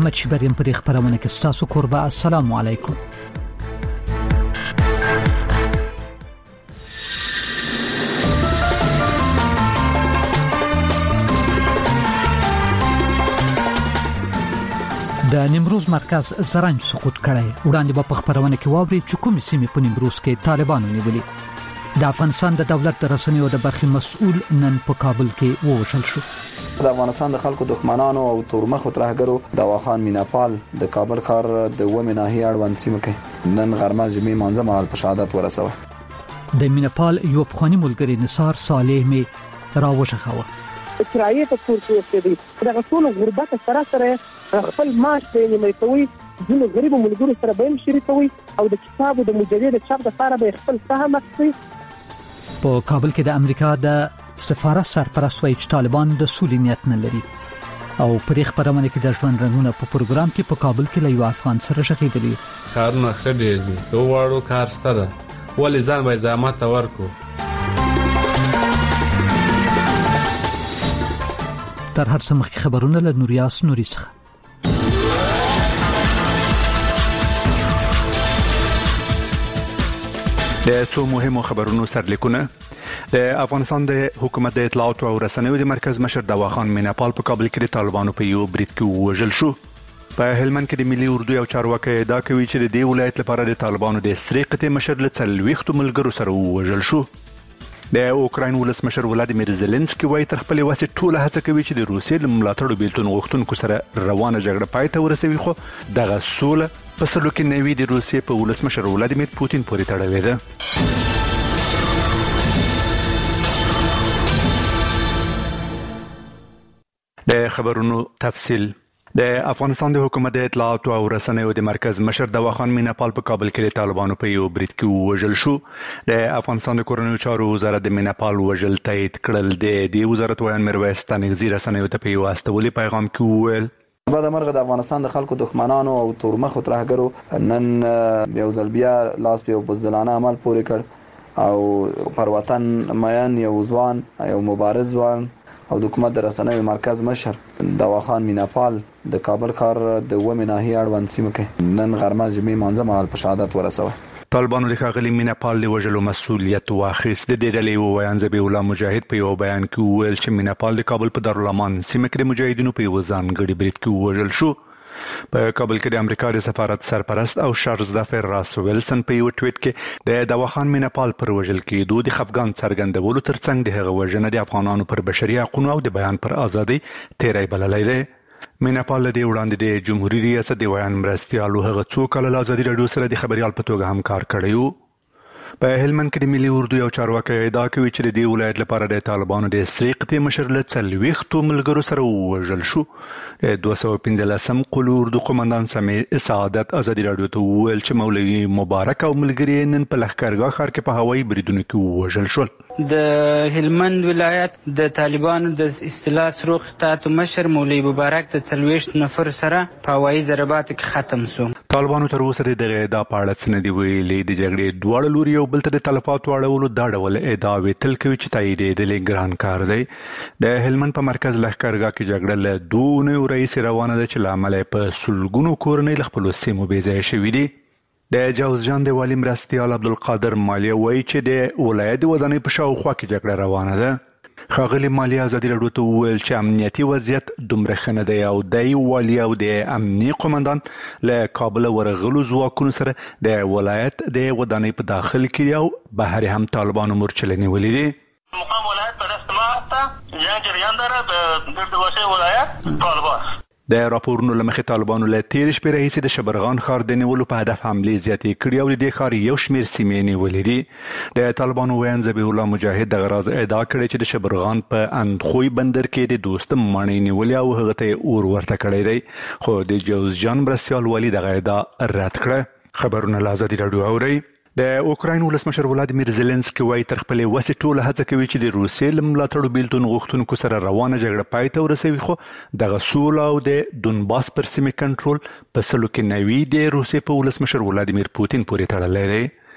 احمد شبریم پر خبرونه کې ستاسو قربا. السلام علیکم. د نیمروز مرکز زرنج سقوط کړی. وړاندې په خبرونه کې واوري چې کوم سیمې په نیمروز کې طالبانو نیولې. د افغانستان د دولت د رسنیو د برخې مسؤل نن په کابل کې ووژل شو. د افغانستان د خلکو دښمنانو او تورمخو ترهګرو دواخان میناپال د کابل ښار د ومه ناحیه اړوند سیمه کې نن غرمه جمعې مانځه مهال په شهادت ورسوه. د میناپال یو پخوانی ملګری نثار صالح می راوښخاوه. کرایه په کور کې اوسېدي دا ټول غربت سره خپل معاش به نیمه کوي. ځینې غریب ملګرو سره به شریکوي او د کتابو د مجلې د چاپ لپاره به خپل سهم اخلي. په کابل کې د امریکا د سفارت سرپرست وایي چې طالبان د سولې نیت نه لري. او په دې خبرونه کې د ژوند رنګونه په پروګرام کې په کابل کې له یو افغان سره شغېدلی. کارونه ښه ډېر دي. یو واړو کار سته ده. ولې ځان به زحمت ورکو. تر هر څه مخکې خبرونه له نوریاس نوري څخه. د څو مهمو خبرونو سرلیکونه. د افغانستان د حکومت د اطلاعات او رسنیو د مرکز مشر دواخان میناپال په کابل کې د طالبانو په یو برید کې وژل شو. په هلمند کې د ملي اردو یو چارواکي ادعا کوي چې د دې ولایت لپاره د طالبانو د استرې قطعي مشر له 40 ملګرو سره وژل شو. د اوکراین ولسمشر ولادیمیر زيلنسکي وايي تر خپل واسه ټول هڅه کوي چې د روسیې د ملاتړو بیلتون غوښتونکو سره روانه جګړه پای ته ورسوي، خو دغه سوله په سلو کې نوي د روسیې په ولسمشر ولادیمیر پوتین پورې تړلې ده. د خبرونو تفصیل. د افغانستان د حکومت د اطلاعات او رسنیو د مرکز مشر دواخان میناپال په کابل کې د طالبانو په یو برید کې وژل شو. د افغانستان د کورنیو چارو وزارت د میناپال وژل تایید کړل. د وزارت ویان میرویس تنګزی رسنیو ته په یو استولي پیغام کې وویل بعد مرغه د افغانستان د خلکو دښمنانو او تورمخو ترهګرو نن یو ځل بیا لاس په بزدلانه عمل پورې کړ او پر وطن مېن یو ځوان یو مبارز ځوان او د حکومت د رسنیو مرکز مشر دواخان میناپال د کابل ښار د ومه ناحیه اړوند سیمه کې نن غرمه جمعې مانځه مهال په شهادت ورسوه. طالبانو د ښاغلي میناپال د وژلو مسؤلیت واخیست. د دې ډلې ویان ذبیح الله مجاهد په یو بیان کې وویل چې میناپال د کابل په دارالامان سیمه کې د مجاهدینو په یو ځانګړي برید کې وژل شو. په کابل کې د امریکا د سفارت سرپرست او شارزدافر راس ویلسن په یو ټویټ کې د دواخان میناپال پر وژل کېدو د خفګان څرګندولو ترڅنګ د هغه وژنه د افغانانو پر بشري حقوقو او د بیان پر ازادي تیری بللی دی. میناپال د وړاندې د جمهوریت ریاست د ویان مرستيالو هغه څو کال له ازادي رادیو سره د خبريال په توګه هم کار کړی و. په هلمند کې د ملي اردو یو چارواکي ادعا کوي چې د دې ولایت لپاره د طالبانو د استرې قطعي مشر له 40 ملګرو سره وژل شو. 215 قلو اردو قومندان سمي سعادت ازادي رادیو ته وویل چې مولوي مبارک او ملګری نن په لښکرګاه ښار کې په هوایي بریدونو کې وژل شول. د هلمند ولایت د طالبانو د اصطلاح سرو خطاط مشر مولوي مبارک د 40 نفر سره په هوایي ضرباتو کې ختم شو. طالبانو تر اوسه د ادعا په اړه څه نه دی ویلي. د جګړې دواړه لوري یو بل ته د تلفاتو اړولو دا ډول ادعاوې تل کوي چې تاییدېدل ګران کار دی. د هلمند په مرکز لښکرګاه کې جګړه له 2 اونیو راهیسې روانه ده چې له امله په سلګونو کورنۍ له خپلو سیمو بېځایه شوي دي. د جوزجان د والي مرستیال عبدالقادر مالیه وایي چې د ولایت د ودانۍ په شاوخوا کې جګړه روانه ده. ښاغلي مالیه ازادي راډیو ته وویل چې امنیتي وضعیت دومره ښه نه دی او دی والي او د امني قومندان له کابل ورغلو ځواکونو سره د ولایت د ودانۍ په داخل کې او بهر هم طالبانو مورچلې نیولې دي. مقام ولایت په دستماعت جنگ جریان داره به دوشه ولایت طالبان. د راپورونو له مخې طالبانو له تیر شپې راهیسې د شبرغان ښار د نیولو په هدف حملې زیاتې کړي او د دې ښار یو شمېر سیمې نیولې دي. د طالبانو ویان ذبیح الله مجاهد دغه راز ادعا کړی چې د شبرغان په اندخوی بندر کې د دوستم ماڼۍ نیولې او هغه ته اور ورته کړی دی، خو د جوزجان مرستیال والي دغه ادعا رد کړه. خبرونه له ازادي راډیو اورئ. د اوکراین ولسمشر ولادیمیر زيلنسکي وايي تر خپل وسې ټوله هڅه کوي چې د روسیې له ملاتړو بیلتون غوښتونکو سره روانه جګړه پای ته ورسوي، خو دغه سوله او د دونباس پر سیمې کنټرول په سلو کې نوي د روسیې په ولسمشر ولادیمیر پوتین پورې تړلی دی.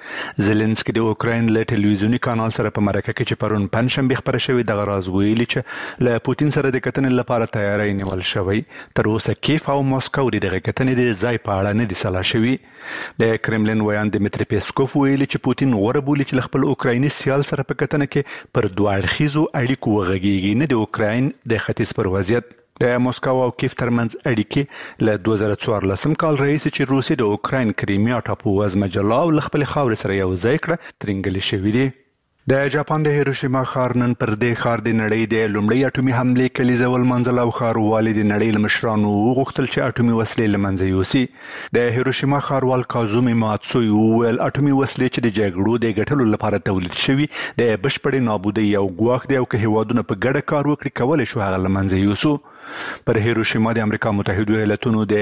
زيلنسکي د اوکراین له ټلویزیونی کانال سره په مرکه کې چې پرون پنځشنبه خبره شوې د غراز ویلي چې له پوتین سره د کتنې لپاره تیاری نیول شوی. تر اوسه کیف او مسکو د کتنې د ځای په اړه نه دي سلا شوي. د کرملین ویان دمیتری پیسکوف ویلي چې پوتین غوړه بولي چې خپل اوکرایني سیال سره په کتنه کې پر دوه اړخیزو اړیکو وغږیږي، نه د اوکراین د ختیځ پر وضعیت. د مسکو او کیف ترمنځ اړیکې له 2014 کال راهیسې چې روسیې د اوکراین کریمیا ټاپووزمه جلا او خپل خاورې سره یو ځای کړه ترنګلې شوې دي. د جاپان د هیروشیما ښار نن پر دې ښار د نړۍ د لومړۍ اټومي حملې کلیزه ولمنځل او ښاروالي د نړۍ له مشرانو وغوښتل چې اټومي وسلې له منځه یوسي. د هیروشیما ښاروال کازومي ماتسوي وویل اټومي وسلې چې د جګړو د ګټلو لپاره تولید شوي د بشپړې نابودۍ یو ګواښ دی او که هیوادونه په ګډه کار وکړي کولی شو هغه له منځه یوسو. پر هیروشیما د امریکا متحده ایالاتونو د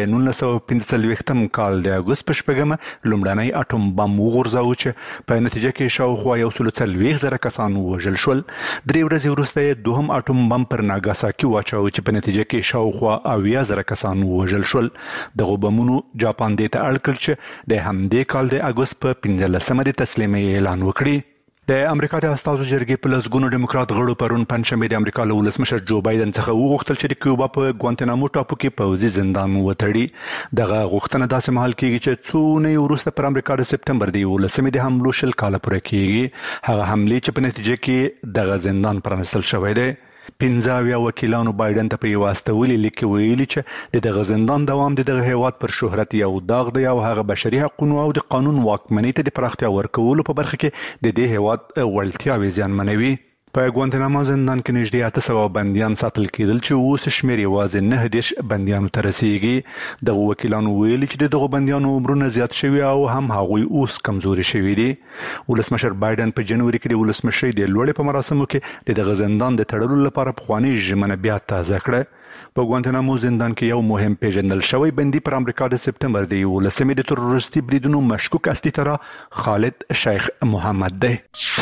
1945 کال د اګوست په شپږمه لومړنی اټوم بم وغورځاوه چې په نتیجه کې شاوخوا 140,000 کسان ووژل شول. 3 ورځې وروسته یې دوهم اټوم بم پر ناګاساکي واچاوه چې په نتیجه کې شاوخوا 80,000 کسان ووژل شول. دغه بمونو جاپان دې ته اړ کړ چې د همدې کال د اګوست په 15مه د تسلیمۍ اعلان وکړي. د امریکا د استازو جرګې په لسګونو ډیموکرات غړو پرون پنځشنبه د امریکا له ولسمشر جو بایدن څخه وغوښتل چې د کیوبا په ګوانتنامو ټاپو کې پوځي زندان وتړي. دغه غوښتنه داسې مهال کېږي چې څو اونۍ وروسته پر امریکا د سپتمبر د 11مې د حملو 10 کاله پوره کېږي. هغه حملې چې په نتیجه کې دغه زندان پرانستل شوی دی. 15 وکیلانو بایدن ته په یو استولي لیک ویلي چې دغه زندان دوام دغه هیواد پر شهرت یو داغ دی او هغه بشري حقوقو او د قانون واکمنۍ ته د پراختیا ورکولو په برخه کې د دې هیواد وړتیاوې زیانمنوي. په ګوانتنامو زندان کې نږدې 800 بندیان ساتل کېدل چې اوس شمېر یوازې 9 بندیانو ته رسیږي. دغه وکیلانو ویلي چې دغه بندیانو عمرونه زیات شوي او هم هغوی اوس کمزوري شوي دي. ولسمشر بایدن په جنوري کې د ولسمشرۍ د لوړې په مراسمو کې دغه زندان د تړلو لپاره پخوانۍ ژمنه بیا تازه کړه. په ګوانتنامو زندان کې یو مهم پیژندل شوی بندي پر امریکا د سپتمبر د 11مې د تروریستي بریدونو مشکوک اصلي ترا خالد شیخ محمد دی.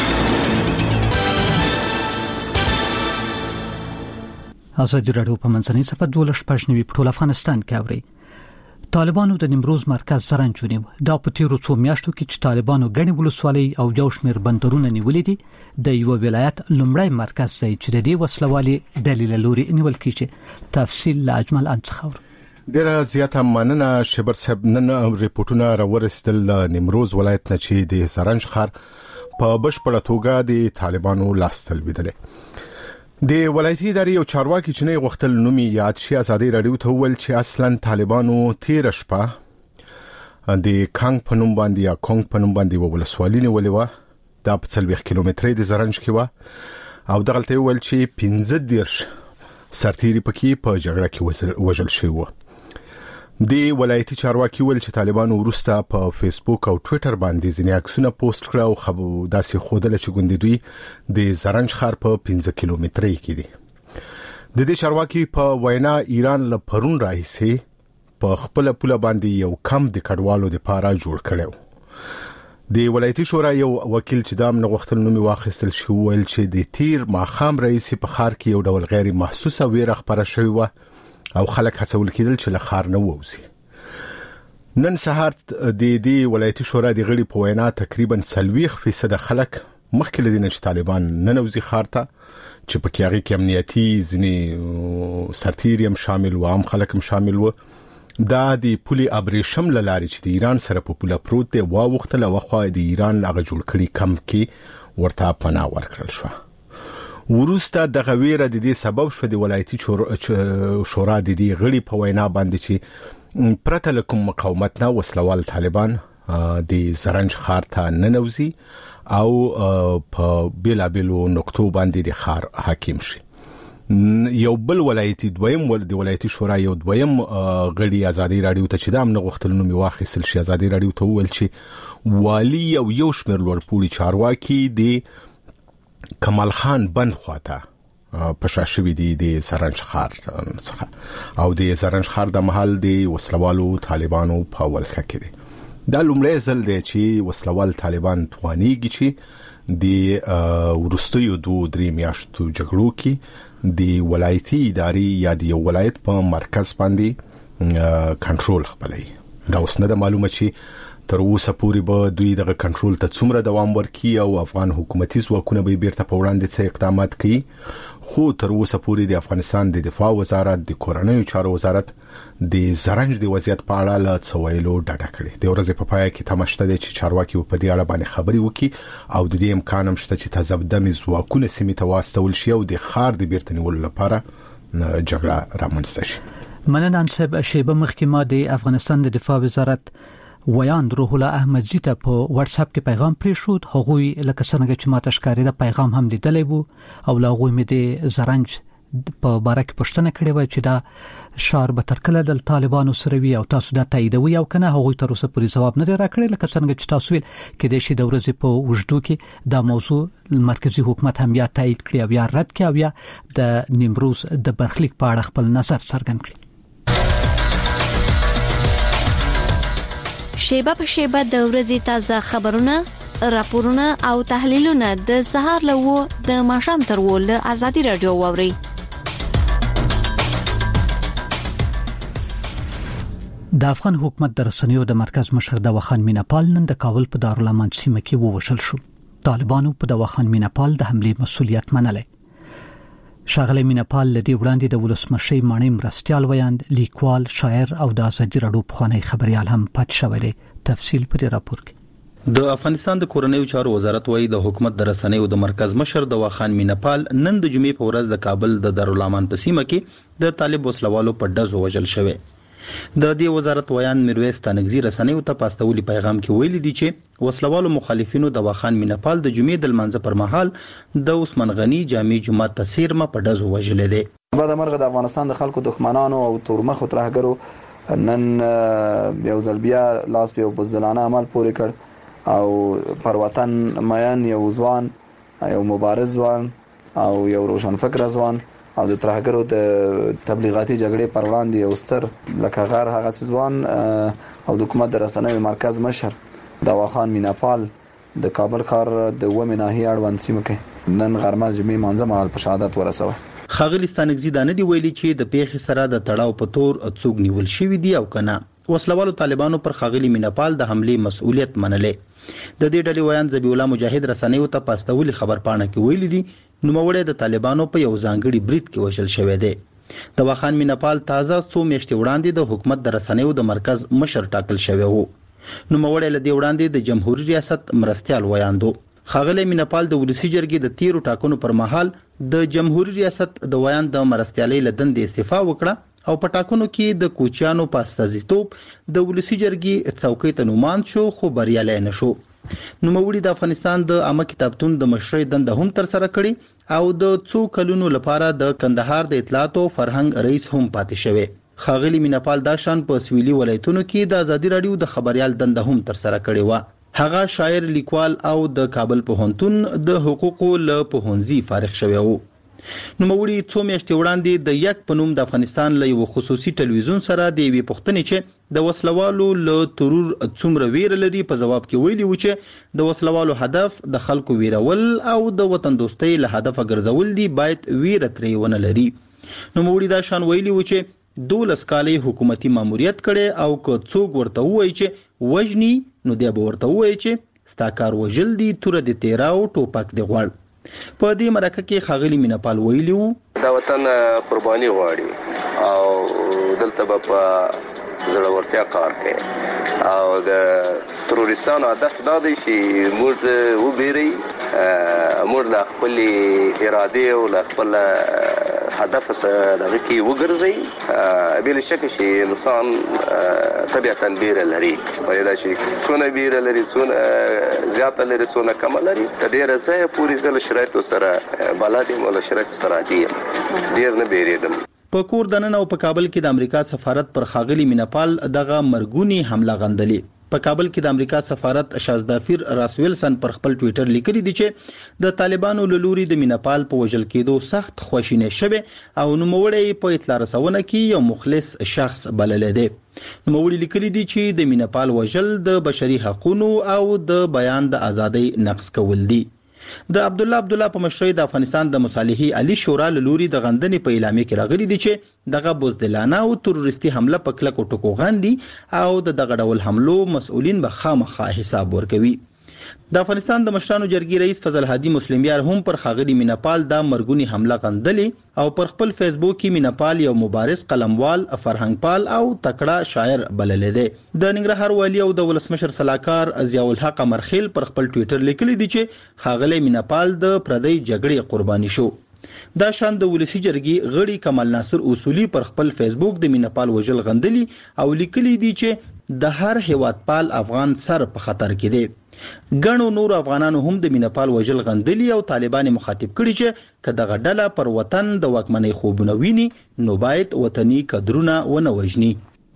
ازادي راډیو په منځنۍ صفحه 12 په ټول افغانستان کې اوري. طالبانو د نیمروز مرکز زرنج ونیو. دا په تیرو څو میاشتو کې چې طالبانو غني ولسوالۍ او یو شمېر بندرونه نیولې دي د یو ولایت لومړی مرکز دی چې د دې وسلوالي دلیل لوري نیول کیږي. تفصیل لا اجمل انتخاب. ډیره زیاته مننه شبر صاحب. نن ریپورتونه راورسېدل نیمروز ولایت نه چې د زرنج ښار په بشپړه توګه د طالبانو لاس ته لویدلې. د ولایتي ادارې یو چارواکي چې نه غوښتل نومي یاد شي ازادي راډیو ته وویل چې اصلا طالبانو تیر شپه د کانګ په نوم باندې یا کونګ په نوم باندې ولسوالۍ نیولې و. دا په 40 کیلومترۍ د زرنج کې و او دغلته ویل چې 15 سرتیري پکې په جګړه کې وژل شوی و. د ولایتي چارواکي ویل چې طالبانو ورسته په فیسبوک او ټوئیټر باندې ځینې عکسونه پوسټ کړه او خبر داسې خوده چې ګوندې دوی د زرنج ښار په 15 کیلومترۍ کې دي. د دې چارواکي په وینا ایران له پرون راهیسې په خپل پوله باندې یو کم د کډوالو د پاره جوړ کړو. د ولایتي شورا یو وکیل چې دام نه غوښتل نومي واخیستل شو ویل چې د تیر ماخام رئیس په ښار کې یو ډول غیر محسوسه ویره خبره شوی و او خلک هڅول کېدل چې له ښار نه ووځي. نن سهار د دې ولایتي شورا د غړي په وینا تقریبا 40% خلک مخکې لدي چې طالبان نه نوځي ښار ته چې په کې هغه کې امنیتي ځنې سرتیري هم شامل و عام خلک هم شامل و. دا د پولي ابریشم لاري چې د ایران سره په پوله پروت دی واوختله وخوا د ایران هغه جوړ کړي کم کې ورته پناه ورکړل شو. ورسته د غویره د دې سبب شو د ولایتي شورا د دې غړي په وینا باندې چې پرته لکم مقاومت نه وسلوال طالبان د زرنج ښار ته ننوځي او په بیلابلو نقطو باندې د ښار حاکم شي. یو بل ولایتي د ولایتي شورا یو دویم غړي ازادي راډیو ته چې دام نه غوښتل نومي واخیستل شي ازادي راډیو ته وویل چې والی او یو شمېر لوړپوړي چارواکي د کمال خان بند خواته پښاشوي دي د زرنج ښار څخه او د زرنج ښار د محل د وسلوالو طالبانو په ولکه کې دي. دا لومړی ځل دی چې وسلوال طالبان توانیږي چې د ورستیو 2-3 میاشتو جګړو کې د ولایتي ادارې یا د ولایت په مرکز باندې کنټرول خپلوي. دا اوس نه معلومه چې تر اوسه پورې به دوی دغه کنټرول ته څومره دوام ورکړي او افغان حکومتي ځواکونه به بیرته په وړاندې څه اقدامات کوي. خو تر اوسه پورې د افغانستان د دفاع وزارت د کورنیو چارو وزارت د زرنج د وضعیت په اړه له څویلو ډډه کړې. د ورځې په پای کې تماشته دي چې چارواکي په دې اړه باندې خبري وکړي او د دې امکان هم شته چې تزبدمي ځواکونه سیمې ته واستول شي او د خار د بیرته نیولو لپاره جګړه رامنځته شي. مننه انصب شیبه مخکې ما د افغانستان د دفاع وزارت ویاند روح الله احمدزی ته په واتس اپ کې پیغام پریښود. هغوی لکه څنګه چې ما تشکاری د پیغام هم لیدلې وو او لا هغوی مې د زرنج په باره کې پوښتنه کړې و چې دا شار به تر کله د طالبانو سره وي او تاسو دا تاییدوي او کنه. هغوی تر اوسه پورې ځواب نه دی راکړی. لکه څنګه چې تاسو ویل کې د شي د ورځې په وژدو کې دا موضوع مرکزی حکومت هم یا تایید کړی او یا رد کړی او یا د نیمروز د برخلیک په اړه خپل نظر څرګند کړی. شیبه په شیبه د ورځې تازه خبرونه، راپورونه او تحلیلونه د سهار له د ماښام تر ول ازادي رادیو ووري. د افغان حکومت د رسنیو د مرکز مشر دواخان میناپال نن د کابل په دارالمان سیمه کې ووژل شو. طالبانو په دواخان میناپال د حمله مسؤلیت منله. شاغله میناپال لدی وړاندې د ولسمشي مانی مرستيال ویاند، لیکوال، شاعر او د ازادي رادیو خاني خبريال هم پات شوی دی. تفصیل پر راپور کې. د افغانستان د کورنیو چارو وزارت وایي د حکومت د رسنیو د مرکز مشر دواخان میناپال نن د جمعې په ورځ د کابل د دارالمان په سیمه کې د طالب وسلوالو په ډزو وژل شوی. د دې وزارت ویان میرویس تانګزی رسنیو ته پاستولي پیغام کې ویلي دي چې وسلوالو مخالفینو دواخان میناپال د جمعې د منځ پر مهال د عثمان غنی جامع جمعه تسیرمه په ډزو وژل دي. بعد مرغه د افغانستان د خلکو دښمنانو او تورمخ ترهګرو نن یو ځل بیا لاس په بزدلانه عمل پورې کړ او پر وطن میان یو ځوان، یو مبارز ځوان او یو روشن فکر ځوان او د ترهګرو د تبلیغاتي جګړې پر وړاندې یو ستر لکه غار هغه ځوان او د حکومت د رسنیو مرکز مشر دواخان میناپال د کابل ښار د ومه ناحیه اړوند سیمه کې نن غرمه جمعې مانځه مهال په شهادت ورسوه. خاغلی ستانګزی دانه دی ویلي چې د پیښې سره د تړاو په تور څوک نیول شوی دی او کنه. وسلوالو طالبانو پر خاغلی میناپال د حمله مسؤلیت منله. د دې ډلې ویان ذبیح الله مجاهد رسنیو ته پاستولي خبر پاڼه کې ویلي دي نوموړی د طالبانو په یو ځانګړي برید کې وژل شوی دی. دواخان میناپال تازه څو میاشتې وړاندې د حکومت د رسنیو د مرکز مشر ټاکل شوی وو. نوموړی له دې وړاندې د جمهوریت ریاست مرستيال ویاندو. خاغلی میناپال د ولسی جرګې د تیرو ټاکنو پر مهال د جمهوریت ریاست د ویاند د مرستيالۍ لدن د استعفا وکړه او په ټاکنو کې د کوچیانو په استازیتوب د ولسی جرګې څوکۍ ته نومان شو خو بریالی نشو. نوموړي د افغانستان د عامه کتابتون د مشرۍ دنده هم تر سره کړې او د څو کلونو لپاره د کندهار د اطلاعات او فرهنګ رئیس هم پاتې شوی. خاغلی میناپال دا شان په سویلي ولایتونو کې د ازادي رادیو د خبريال دنده هم تر سره کړې و. هغه شاعر، لیکوال او د کابل پوهنتون د حقوقو له پوهنځي فارغ شوی و. نوموړي څو میاشتې وړاندې د یک په نوم د افغانستان له یو خصوصي ټلویزیون سره د یوې پوښتنې چې د وسلوالو له ترور څومره ویره لري په جواب کې ویلي و چې د وسلوالو هدف د خلکو ویرول او د وطن دوستۍ له هدف ګرځول دي، باید ویره ترې ونه لري. نوموړي دا شان ویلي و چې 12 کالي حکومتي ماموریت کړي او که څوک ورته وایي چې وجني نو دی به ورته وایي چې ستاکار وجل دي تور د تیراو ټوپک دی غوړ. په دې مرکه کې خاغلی میناپال ویلی وو دا وطن قرباني غواړي او دلته په زړورتیا کار کوي او د تروریستانو هدف دا دی چې موږ وبېري موږ له خپل اراده او له خپل هدف سره کې وګرځي بل شک چې انسان طبيعتا بیره لري پیدا شي څونه بیره لري څونه زیاته لري څونه کم لري ډېر ځای پوری ځل شرایط سره بلادي مولا شرایط سره دي ډېر نه بیریدم. په کور دننه او په کابل کې د امریکا سفارت پر خاغلی میناپال دغه مرګونی حمله غندلې. په کابل کې د امریکا سفارت شازدافیر راس ویلسن پر خپل ټوئیټر لیکلي دي چې د طالبانو له لوري د میناپال په وژل کېدو سخت خواشینی شوه او نوموړی په اطلاع رسونه کې یو مخلص شخص بلل دی. نوموړي لیکلي دي چې د میناپال وژل د بشري حقوقو او د بیان د ازادۍ نقض کول دي. د عبدالله په مشرۍ د افغانستان د مصالحې علي شورا لوري د غندنې په اعلامیه کې راغلي دي چې دغه بوزدلانه او تروریستي حمله په کلکو ټکو غندي او دغه ډول حملو مسؤلین به خامخا حساب ورکوي. د افغانستان د مشرانو جرګې رئیس فضل هادي مسلمیار هم پر خاغلی مینپال د مرګونی حمله غندلې او پر خپل فیسبوک کې مینپال یو مبارز قلموال فرهنګپال او تکړه شاعر بللې ده. د ننګرهار والی او د ولسمشر صلاحکار ضیاء الحق مرخیل پر خپل ټوئیټر لیکلي دي چې خاغلی مینپال د پردی جګړې قرباني شو. دا شان د ولسی جرګې غړي کمال ناصر اصولی پر خپل فیسبوک د مینپال وجل غندلی او لیکلي دي چې د هر هیوادپال افغان سر په خطر کې دی. ګڼو نور افغانانو هم د مینپال وجل غندلی او طالبان مخاطب کړي چې کداغه ډله پر وطن د واکمنۍ خوبونه ویني نو باید وطني کډرونه ونه وژني.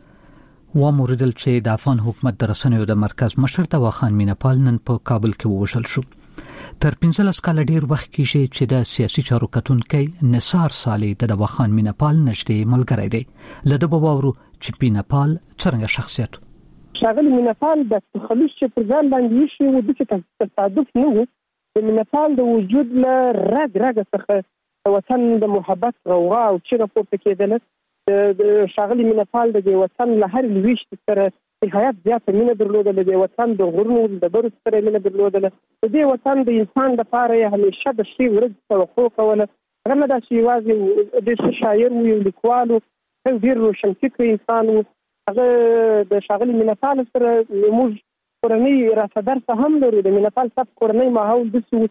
وموردل چې د افغان حکومت د رسنیو د مرکز مشر توا خان مینپال نن په کابل کې ووژل شو. تر 15 کال ډیر وخت کې چې د سیاسي چارو کتونکي نثار صالح د دوا خان مینپال نشته ملګری دی. لده بواورو چې مینپال څنګه شخصیت شاغلی مینپال د تخلص چې پر ځان باندې شي و د تصادف نه و. د مینپال د وجود له رګ څخه وطن د محبت غوغا او چې راپورته کېدل د شاغلی مینپال د وطن له هر لويشت سره حیات زیاته مینه درلودله. د وطن د غرونو د برو سره مینه درلودله. د وطن د انسان لپاره همیشه د شی ورځ توقع کوله. هغه نه دا چې یوازې د شاعر او لیکوال او ډیر روشن فکر انسان و. هغه د شاغلی مینپال سره موږ کورنۍ راسدر څه هم لرو. د مینپال صاحب کورنۍ ماحول د څه و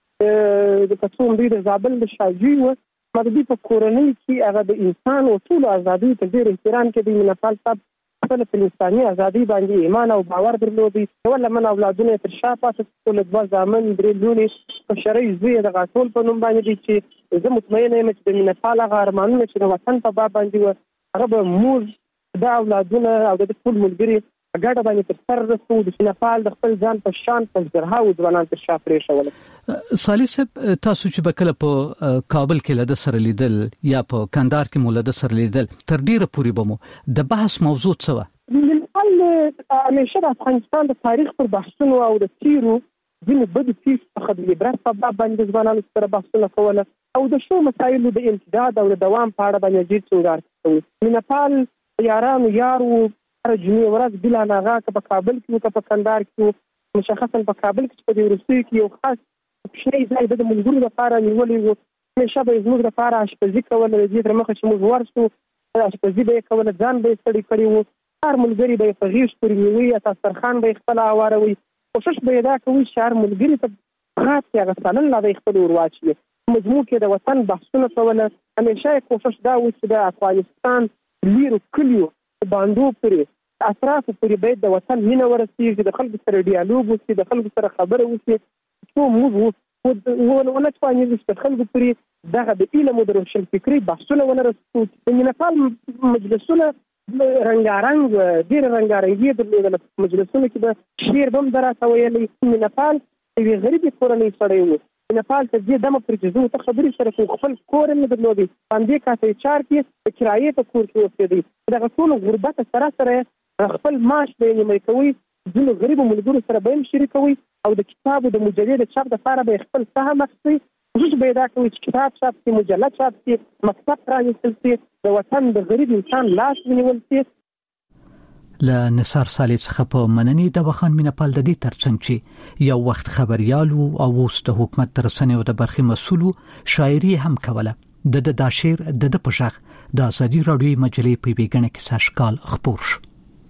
چې د پښتون دوی د زابل د شاجوی و مددي په کورنۍ کې هغه د انسان او ټول ازادي ته ډیر احترام کوي. مینپال صاحب خپل فلسطینی ازادي باندې ایمان او باور درلودي. ول من اولادونه تر شا پاتې ټول د ځامن درې لونی په شرعي زوی د غاټول په نوم باندې دي چې زه مطمئنه یم چې د مینپال هغه ارمانونه چې د وطن په باب باندې و هغه به موږ دا اولادونه او د ټول ملګري ګډه باندې تر سر رسو. د مینپال د خپل ځان په شان په زرهاو ځوانان تر شا پرې شول. صالح صاحب تاسو چې بکله په کابل کې لده سره لیدل یا په کندهار کې مولده سره لیدل تر ډیره پورې بمو د بحث موضوع څه و؟ مینپال همیشه د افغانستان د تاریخ پر بحثونو او د تیرو ځینې بدو پیښو څخه د عبرت په باب باندې ځوانانو سره بحثونه کوله او د شو مسایلو د امتداد او د دوام په اړه باندې ډېر ټینګار کوي. مینپال یارانو یارو هر جمعې ورځ بلا ناغه که په کابل کې که په کندهار کې مشخصا په کابل کې په دې وروستیو کې یو خاص کوچنی ځای د ملګرو لپاره نیولی و. همیشه به یې زموږ لپاره اشپزي کوله. د دې تر مخه چې موږ ورسو اشپزي به یې کوله. ځان به یې ستړي کړي وو. هر ملګري به یې په غېږ پورې نیوي یا دسترخوان به یې خپله هواروي. کوشش به یې دا کوي چې هر ملګري ته خاص یا غسالن لا به یې خپل ور واچوي. مجموع کې د وطن بحثونه کوله. همیشه یې کوشش دا و چې د افغانستان لیرو کلیو باندو پورې اطرافو پورې باید د وطن مینه ورسېږي. د خلکو سره ډیالوګ وشي. د خلکو سره خبره وشي. څو موږ ونه توانېږو چې د خلکو پورې دغه د علم او د روشن فکري بحثونه ونه رسوو. د مینپال مجلسونه رنګارنګ ډېره رنګارنګي درلودله. په مجلسونو کې به شعر به هم ده راته ویلی. مینپال یوې غریبې کورنۍ سړی و. مینپال ته دې دمه پر چې زه ورته خبرې سره کوم خپل کور یې نه درلودی. په همدې کاسې چار کې د کرایې په کور کې اوسېدی. دغه ټولو غربته سره سره خپل معاش به یې نیمه کوي. ځینو غریبو ملګرو سره به هم شریکوي او د کتابو د مجلې د چاپ دپاره به یې خپل سهم اخیستی. کوشش به یې دا کوي چې کتاب چاپ شي، مجله چاپ شي، مکتب پرانیستل شي، د وطن د غریب انسان لاس ونیول شي. له نثار صالح څخه په مننې د وخان مینپال د دې ترڅنګ چې یو وخت خبريالو او اوس د حکومت تر رسنیو د برخې مسولو شاعري هم کوله. د شعر د پښخ د ازادي راډیو مجلې په بیګنه کې ساشکال خبر شو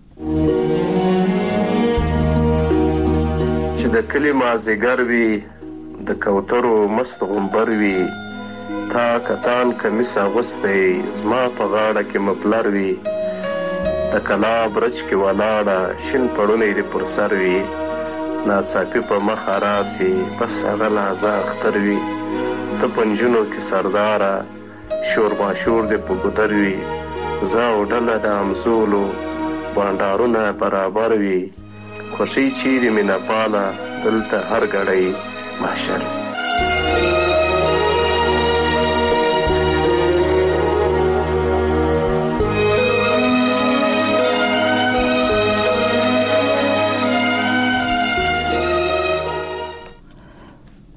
چې د کلمه زیګر وی د کوترو مست غنبر وی تا کتان کمیس اغوستې زما په غاړه کې مپلر وی د کلا برج کې ولاړه شین پړونی دې پر سر وي ناڅاپي په مخ راسي بس هغه لحظه اختر وي ته په نجونو کې سرداره شور ماشور دې په ګودر وي زه او ډله د همزولو بانډارونه برابر وي خوښۍ چیرې مینپاله دلته هر ګړی محشر وي.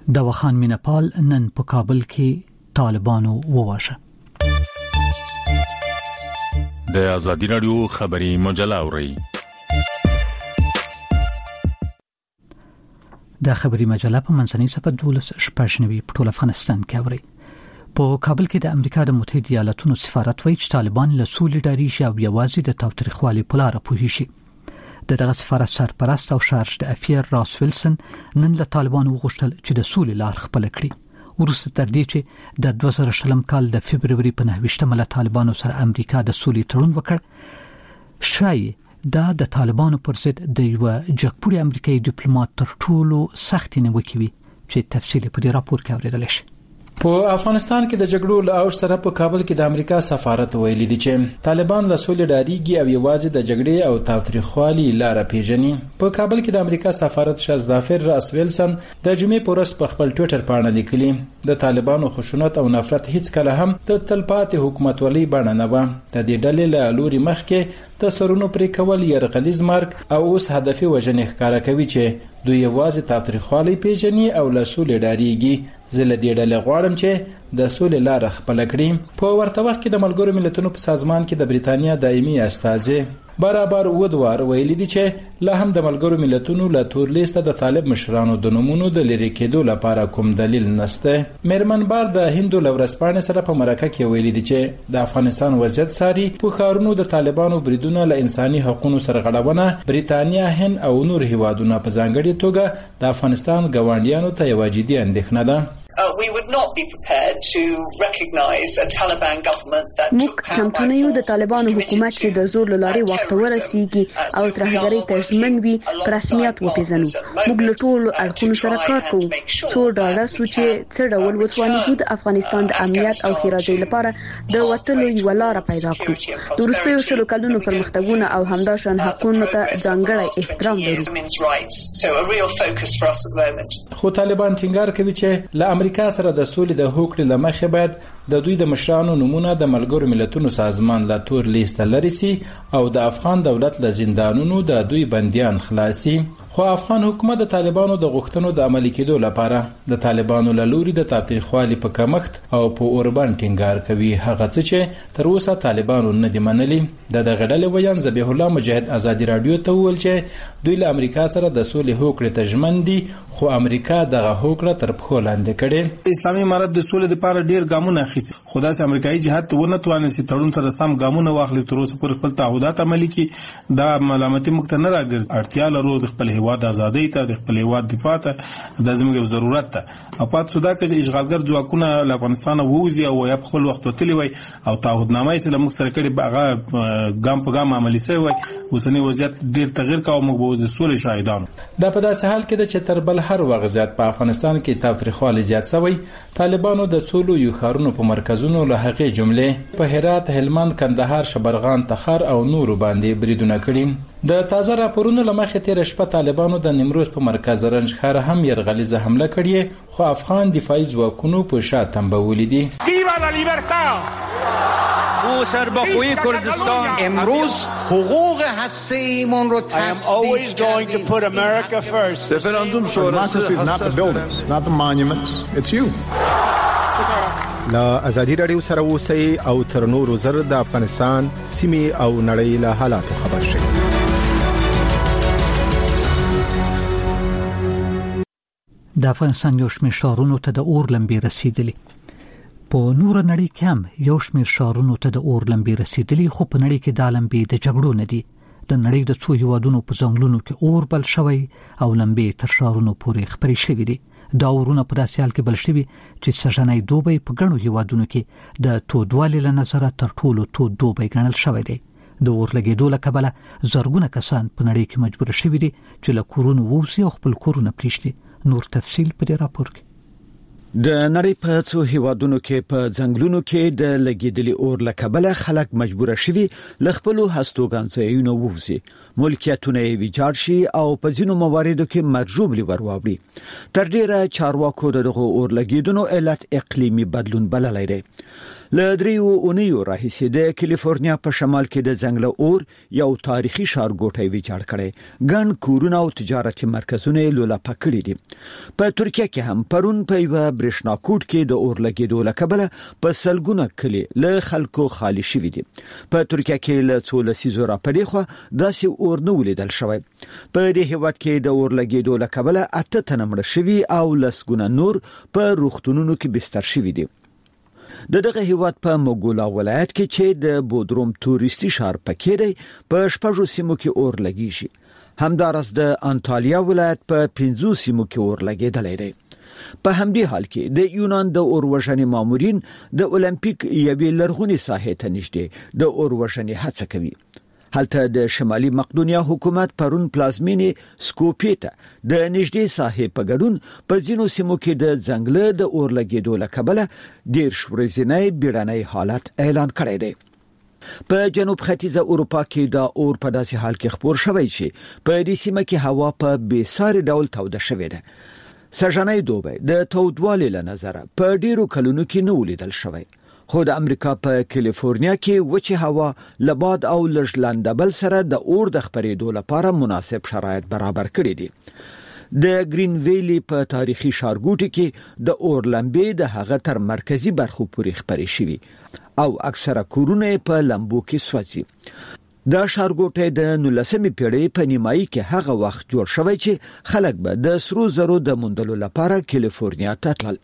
دواخان مینپال نن په کابل کې طالبانو وواژه. د آزادی رادیو خبری مجله اوري. د خبری مجله په منځنۍ صفحه 12 په ټول افغانستان کې اوري. په کابل کې د امریکا د متحده ایالاتونو سفارت وایي چې طالبان له سولې ډاریږي او یوازې د تاوتریخوالي په لار پوهیږي شي. دغه سفارت سرپرست او شارج د افیر راس ویلسن نن له طالبانو وغوښتل چې د سولې لار خپل کړي. ورسته تر دې چې د 2020 کال د فبرवरी په 9 له طالبانو سره امریکا د سولې تړون وکړ. شایي دا د طالبانو پر ضد د یو جګپوړي امریکایي ډیپلوماټ تر ټولو سخت نیوکې وي چې تفصیل په دې راپور کې اوریدل شي. په افغانستان کې د جګړو له اوج سره په کابل کې د امریکا سفارت ویلي دی چې طالبان له سولې ډاریږي او یوازې د جګړې او تاوتریخوالي لار پیژني. په کابل کې د امریکا سفارت شارج د افیر راس ویلسن د جمعې په ورځ په خپل ټوئیټر باندې لیکلي د طالبانو خشونت او نفرت هیڅ کله هم د تلپاتې حکومتولۍ بڼه نه و. د دې ډلې له لوري مخکې د سرونو پرې کول یرغلیز مرګ او اوس هدفي وژنې ښکارا کوي چې دوی یوازې تاوتریخوالي پیژني او له سولې ډاریږي. زه له دې ډلې غواړم چې د سولې لار خپل کړي. په ورته وخت کې د ملګرو ملتونو په سازمان کې د بریتانیا دایمي استازي برابر ودوار ویلي دي چې لا هم د ملګرو ملتونو له تور لیسته د طالب مشرانو د نومونو د لری کېدو لپاره کوم دلیل نشته. میرمنبار د هندو لورسپانې سره په مرکه کې ویلي دي چې د افغانستان وضعیت ساري په خارونو د طالبانو بریدونه له انساني حقوقو سرغړونه بریتانیا هند او نور هیوادونو په ځانګړي توګه د افغانستان ګاونډیانو ته یو جدي اندېښنه ده. We would not be prepared to recognize a Taliban government that موږ چمتو نه یو د طالبانو حکومت چې د زور لاري وخت ورسیږي او ترهګرۍ ته ژمن وي پر رسمیت وپیژنو. موږ له ټولو اړخونو سره کار کوو څو ډاډه سو چې څه ډول وتوانیږو د افغانستان د امنیت او ښېرازۍ لپاره د وټلو یو لار پیدا کړو. د وروستیو شلو کلونو پرمختګونه او همداشان حقوقو ته ځانګړی احترام لرو. خو طالبان ټینګار کوي چې له امریکا سره د سولې د هوکړې لمخې باید د دوی د مشرانو نمونه د ملګرو ملتونو سازمان لا تور لیست لري سي او د افغان دولت له زندانونو د دوی بنديان خلاصي. خو افغان حکومت د طالبانو د غوښتنو د عملي کېدو لپاره د طالبانو له لوري د تاوتریخوالي په کمښت او په اوربان ټینګار کوي. هغه څه چې تر اوسه طالبانو نه دی منلي. د غډلې ویان ذبیح الله مجاهد آزادی رادیو ته ویل چې دوی له امریکا سره د سولې هوکړې ته ژمن دي خو امریکا دغه هوکړه تر پښو لاندې کړي. اسلامي امارت د سولې لپاره ډیر ګامونه اخیستي خو داسې امریکایي جهاد ته ونه تواني چې تړون سره سم ګامونه واخلي تر اوسه پر خپل تعهدات عملي کړي. دا ملامتي موږ ته نه راګرځي. اړتیا لرو د خپل هیواد ازادۍ ته د خپل هیواد دفاع ته د زموږ ضرورت ته او پات سودا کې اشغالګر ځواکونه له افغانستان ووزي او یا په خپل وخت وتلی وي او تعهدنامه یې له موږ سره کړي هغه ګام په ګام عملي شوی وي. اوسنی وضعیت ډیر تغیر کاوه. موږ به د سولې شاهدان. دا په داسې حال کې د چتر بل هر وغزيات په افغانستان کې تاوتریخوالي زیات شوی. طالبانو د څولو یو خارونو په مرکزونو له هغې جملې په هرات، هلمند، کندهار، شبرغان، تخار او نورو باندې بریدونه کړي. د تازه راپورونو لمخې تیر شپه طالبانو د نیمروز په مرکز رنج ښار هم یرغلیزه حمله کړې خو افغان دفاعي ځواکونو په شا تنبولې دي. او سربخوی کردستان امروز حقوق هسته‌ایمون رو تثبیت کردیم. رفراندوم شورای لا ازادي رادیو سره اوسئ او تر نورو زر د افغانستان سیمې او نړۍ له حالاتو خبر شئ. د افغانستان یو شمېر ښارونو ته د اور لمبې رسیدلې. په نور نړۍ کې هم یو شمېر ښارونو ته د اور لمبې رسیدلې خو په نړۍ کې د لمبې د جګړو نه دي. د نړۍ د څو هیوادونو په ځنګلونو کې اور بل شوی او لمبې تر ښارونو پورې خپرې شوې دي. دا اورونه په داسې حال کې بل شوي چې سږنی دوبی په ګڼو هیوادونو کې د تودوالي له نظره تر ټولو تود دوبی ګڼل شوی دی. د اور لګېدو له کبله زرګونه کسان په نړۍ کې مجبور شوي دي چې له کورونو ووځي او خپل کورونه پرېږدي. نور تفصیل په دې راپور کې. د نړۍ په څو هیوادونو کې په ځنګلونو کې د لګیدلي اور له کبله خلک مجبور شوي ل خپل هستوګانځایونو ووځي، ملکیتونه یې ویجاړ شي او په ځینو مواردو کې مرجوبلي ورواوړي. تر ډیره چارواکو دغه اور لګیدونو علت اقلیمي بدلون بللی دی. له دریو اونیو راهیسې د کالیفورنیا په شمال کې د ځنګل اور یو تاریخي ښارګوټی ویجاړ کړي ګڼ کورونه او تجارتي مرکزونه لولا پکړي دي په ترکیه کې هم پرون په یو برېښنا کوټ کې د اور لګیدو لکبله په سلګونه کلی له خلکو خالی شوي دي په ترکیه کې له 13 راپدې خو داسې اور نه ولیدل شوی په دې هیواد کې د اور لګیدو لکبله 8 تنه مړ شوي او لسګونه نور په روغتونونو کې بستر شوي دي دغه هیواد په موګولا ولایت کې چې د بودروم توريستي شهر پکې دی په شپږو سیمو کې اور لګیږي همدارس د انټالیا ولایت په 15 سیمو کې اور لګیدلې دی په همدې حال کې د یونان د اور وژنې مامورین د اولمپیک یوې لرغونې ساحې ته نږدې د اور وژنې هڅه کوي هلته د شمالي مقدونیا حکومت پرون پلازمینې سکوپیته د نږدې ساحې په ګډون په ځینو سیمو کې د ځنګل د اور لګیدو لکبله ډیر شورزنۍ بیړنۍ حالت اعلان کړی دی په جنوب ختیځه اروپا کې د اور په داسې حال کې خبر شوی چې په دې سیمه کې هوا په بیساري ډول توده شوې ده سږنۍ دوبه د تودوالي له نظره په ډیرو کلونو کې نه ولیدل شوی خو د امریکا په کالیفورنیا کې وچه هوا لباد او لژلندبل سره د اور د خپرېدو لپاره مناسب شرایط برابر کړي دي د گرین ویلی په تاریخي ښارګوټي کې د اور لمبې د هغه تر مرکزی برخو پورې خپرې شوي او اکثره کورونه په لمبو کې سوځي دا ښارګوټي د 19مې پیړۍ په نیمایي کې هغه وخت جوړ شوی چې خلک به د سرو زرو د موندلو لپاره کالیفورنیا ته تلل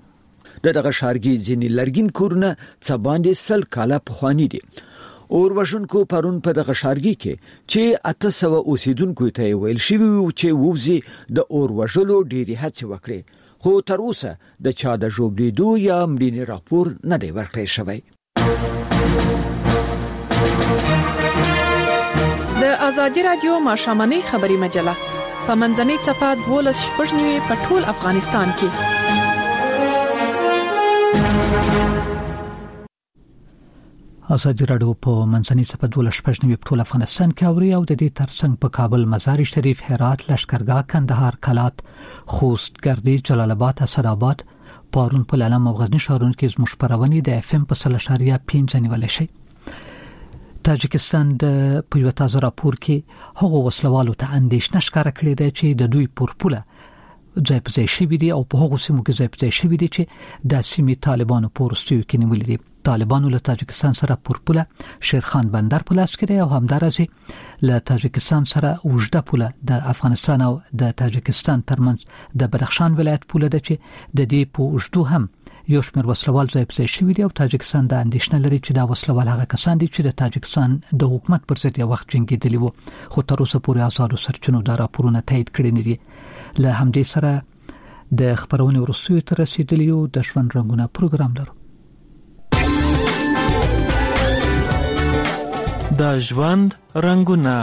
دغه ښارګي ځینې لرګین کورونه څه باندې 100 کاله پخوانی دي اور وژونکو پرون په دغه ښارګي کې چې 800 اوسیدونکو ته ویل شوی چې ووزي د اور وژلو ډېری هڅې وکړي خو تر اوسه د چا د جوړېدو یا مړینې راپور نه دی ورکړی شوی د ازادي رادیو ماشامنۍ خبري مجله په منځنۍ صفحه 12 په ټول افغانستان کې ازادي رادیو په منځنۍ صفحه 12 په ټول افغانستان کې اوري او د دې ترڅنګ په کابل مزار شریف هرات لشکرګاه کندهار کلات خوست ګردی جلال آباد اسداباد پارون په لالم او غزنی ښارونو کې زموږ خبرونه د اف ام په 3.5 نیول شي تاجکستان د په تازه راپور کې هغه وسلوالو ته اندېښنه ښکاره کړې ده چې د دوی پورپوله ځای په ځای شوي دي او په هغو سیمو کې ځای په ځای شوي دي چې د سیمې طالبانو په وروستیو کې نیولې دي طالبانو له تاجکستان سره پورپوله شیرخان بندر په لاس کې دی او همدارسه له تاجکستان سره وجده پوله د افغانستان او د تاجکستان ترمنځ د بدخشان ولایت پوله ده چې د دې په وجدو هم یو شمېر وسلوال ځای په ځای شوي دي او تاجکستان د اندېښنه لري چې دا وسلوال هغه کسان دي چې د تاجکستان د حکومت پر ضد یو وخت جنګېدلي وو خو تر اوسه پورې آزادو سرچینو دا راپورونه تایید کړي نه دي له همدې سره د خبرونې وروستیو ته رسیدلی یو د ژوند رنګونه پروګرام لرو د ژوند رنګونه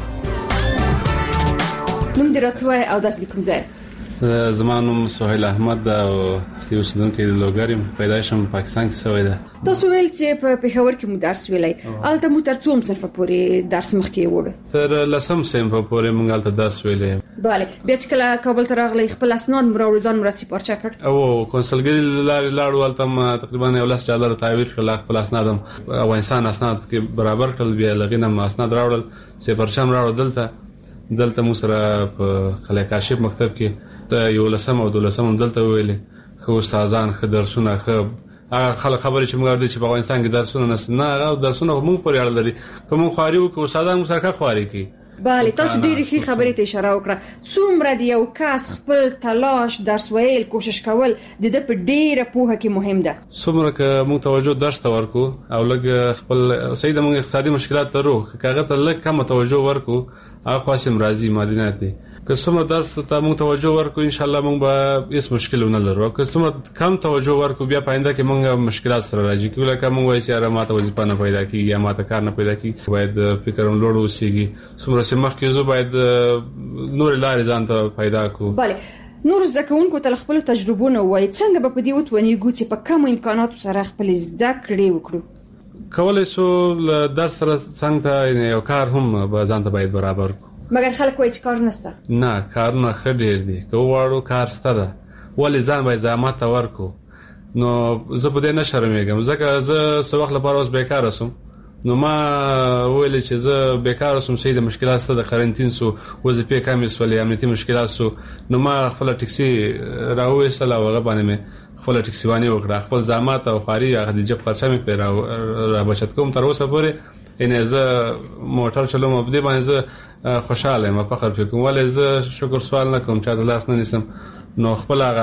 نوم دې راته او داس کوم ځای زمانم سهیل احمد او اوسیدونکو د لوګریم پیدایشم پاکستان کې شوی ده تاسو ویل چې په پېښور کې مو درس ویلای الته مو تر څوم صرف پورې درس مخکې وړ تر لسم سیم په پورې مونږ الته درس ویلې bale بیا چې کله کابل ته راغلی خپل اسناد مروزان مرسي پارچا کړ او کنسلګری لاړو الته تقریبا $1 تعویض کړل خپل اسنادم افغانستان اسناد کې برابر کړل بیا لغینه اسناد راوړل چې پرچم راوړل دلته مو سره په خلک کاشف مکتب کې یو لسم او دولسم دلته ویلې خو استادان خدرسونه هغه خبرې چې موږ اوري چې په افغانستان کې درسونه نه هغه درسونه موږ پورې اړه لري کوم خواري او کو استادان مساکه خواري کی bale تاسو ډېری ښه خبرې ته اشاره وکړه څومره دی یو کس خپل تلاش درس ویل کوشش کول د دې په ډېره پوهه کې مهم ده څومره که موږ توجه درس ته ورکو او لږ خپل سید موږ اقتصادي مشکلات لرو کاغه ته لږ کم توجه ورکو هغه خاصم راضي مدینه دي که څومره درس ته موږ توجه ورکو ان شاء الله موږ به هیڅ مشکل نه لرو که څومره کم توجه ورکو بیا پاینده کې موږ مشکلات سره راځي کله که موږ وایي چې ماته وظیفه نه پیدا کیږي یا ماته کار نه پیدا کیږي باید فکر لوړ اوسېږي څومره چې مخکې زو باید نور لارې ځان ته پیدا کو bale نور زده کوونکو ته خپل تجربه نه وایي څنګه به په دې وتونیږي چې په کوم امکاناتو سره خپل زده کړې وکړو کولای شو درس سره څنګه یو کار هم به ځان ته باید برابر کو مګر خلک وایي چې کار نشته نه کارونه ښه ډېر دي که وواړو کار ستده ولې ځان باید زحمت ورکو نو زه په دې نه شرمېږم ځکه زه څو وخت لپاره اوس بیکاره سوم نو ما ویل چې زه بیکاره سوم چې د مشکلات سره د قرنټین سو وظیفې کمې سولې امنیتي مشکلات سو نو ما خپل ټیکسي راوېستله او هغه باندې مې خپل ټیکسیواني وکړه خپل زحمت او خاري هغه د جب خرچه مې پیرا را بچت کوم تر اوسه پورې ان زه موټر چلوم په دې باندې زه خوشاله یم فخر کوم ولې زه شکر سوال نه کوم چې د لاس نه نسم نو خپل